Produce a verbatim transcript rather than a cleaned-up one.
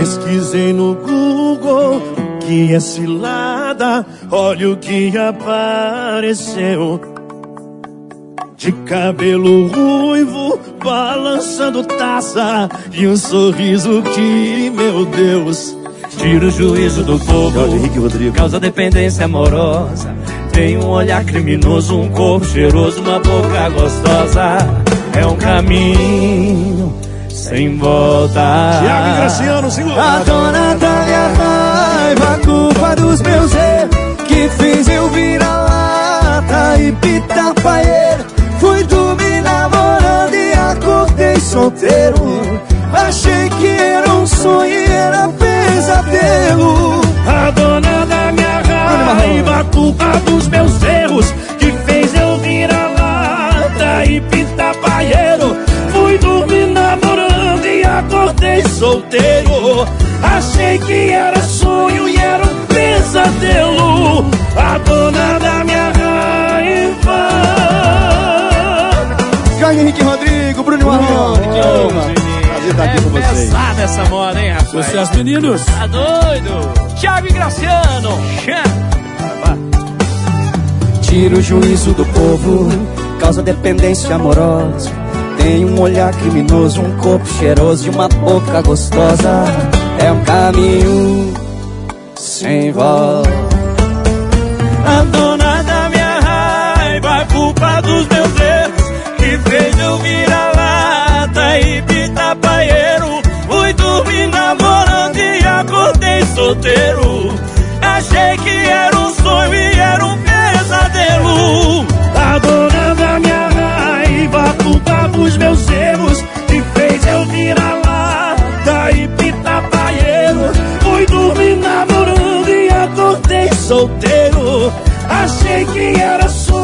Pesquisei no Google o que é cilada. Olha o que apareceu. De cabelo ruivo, balançando taça, e um sorriso que, meu Deus, tira o juízo do povo. Henrique Rodrigo. Causa dependência amorosa. Tem um olhar criminoso, um corpo cheiroso, uma boca gostosa. É um caminho sem volta. Thiago e Graciano, segura. A dona da minha raiva, a culpa dos meus erros, que fez eu virar lata e pitapaeiro. Fui dormir namorando e acordei solteiro. Achei que era um sonho e era pesadelo. A dona da minha raiva, a culpa dos meus erros, que fez eu virar lata e pitapaeiro. Fui dormir namorando e acordei solteiro. Achei que era sonho e era um pesadelo. A dona da minha raiva. Caio Henrique Rodrigo, Bruno Marrone. Prazer estar aqui com vocês. É pesada essa moda, hein, rapaz? Sucesso, meninos. Tá doido? Thiago e Graciano. Tira o juízo do povo, causa dependência amorosa. Tem um olhar criminoso, um corpo cheiroso e uma boca gostosa. É um caminho sem volta. A dona da minha raiva, a culpa dos meus erros, que fez eu virar lata e pitapaeiro. Fui dormir namorando e acordei solteiro. Achei que era um sonho e era um pesadelo. A dona da minha raiva, a culpa dos meus erros, que fez eu virar lata e pitapaeiro. Fui dormir namorando e acordei solteiro. Achei que era sonho